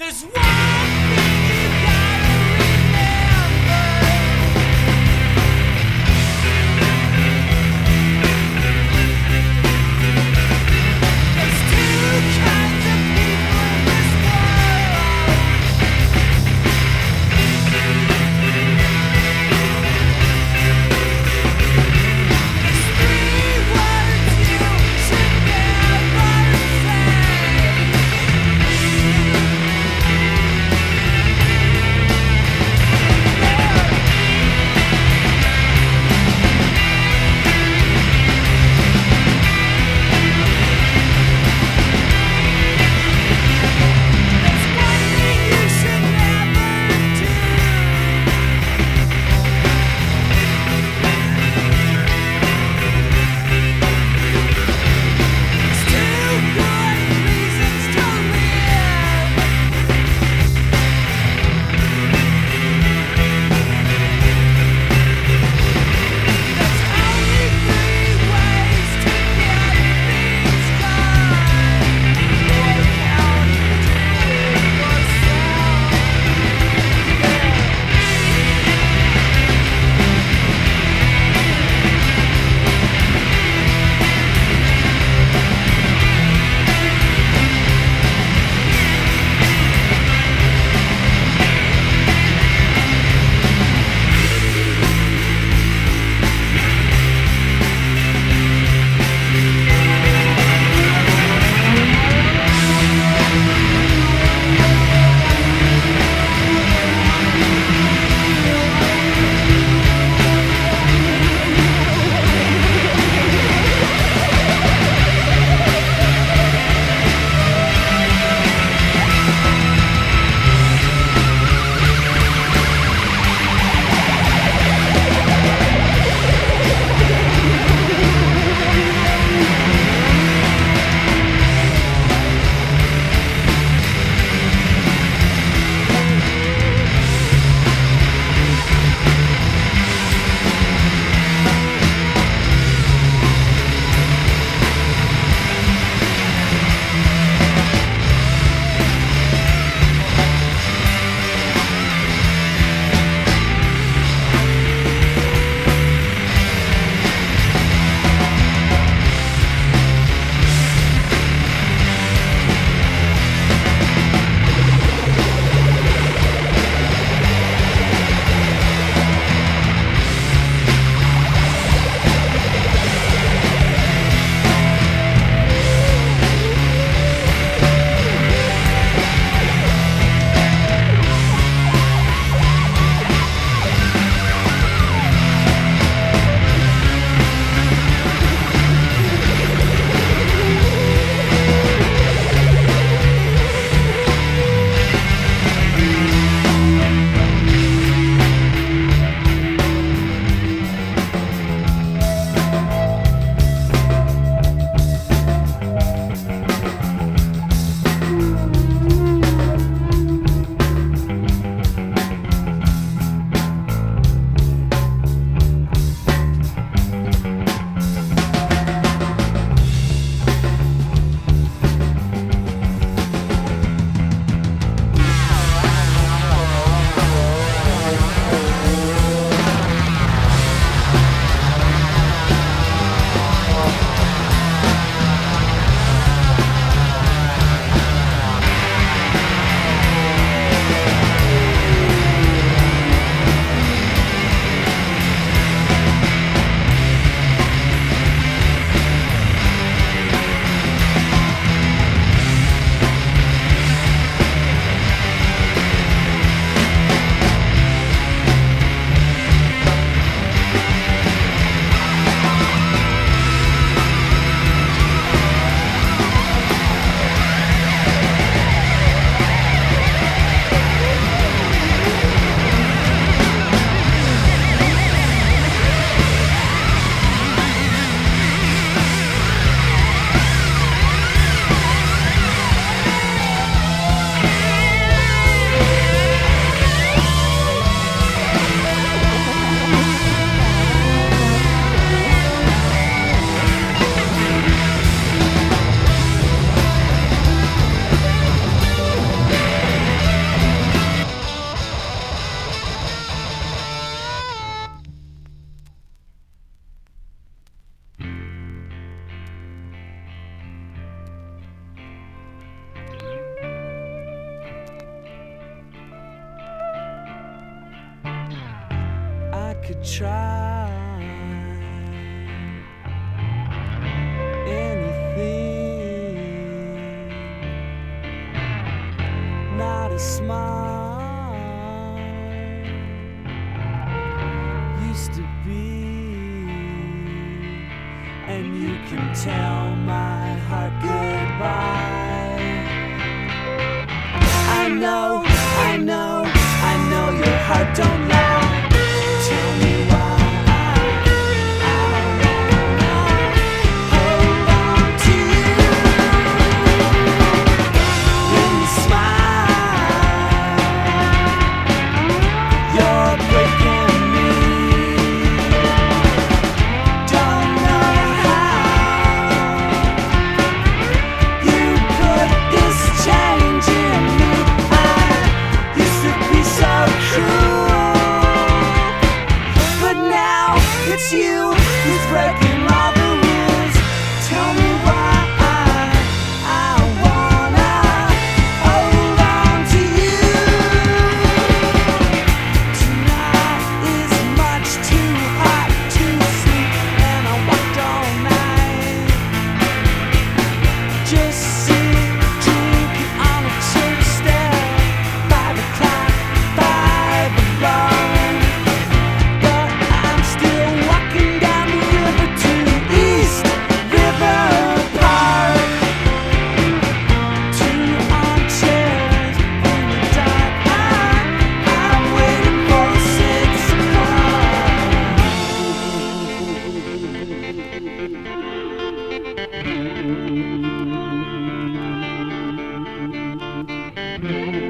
There's one thing you gotta remember. There's two kinds of people in this world. There's three words you should never say. could try anything, not as smart used to be, and you can tell my heart goodbye. I know, I know, I know your heart don't lie. Tell me why I wanna hold on to you. When you smile, you're breaking me. Don't know how you put this change in me. Used to be so cruel, but now it's you who's breaking all the rules. Tell me why I wanna hold on to you. Tonight is much too hot to sleep, and I walked all night. Just sit drinking on a church stair. 5 o'clock, 5 alone. But I'm still walking down the river to East River Park. 2 armchairs in the dark. I'm waiting for 6 o'clock.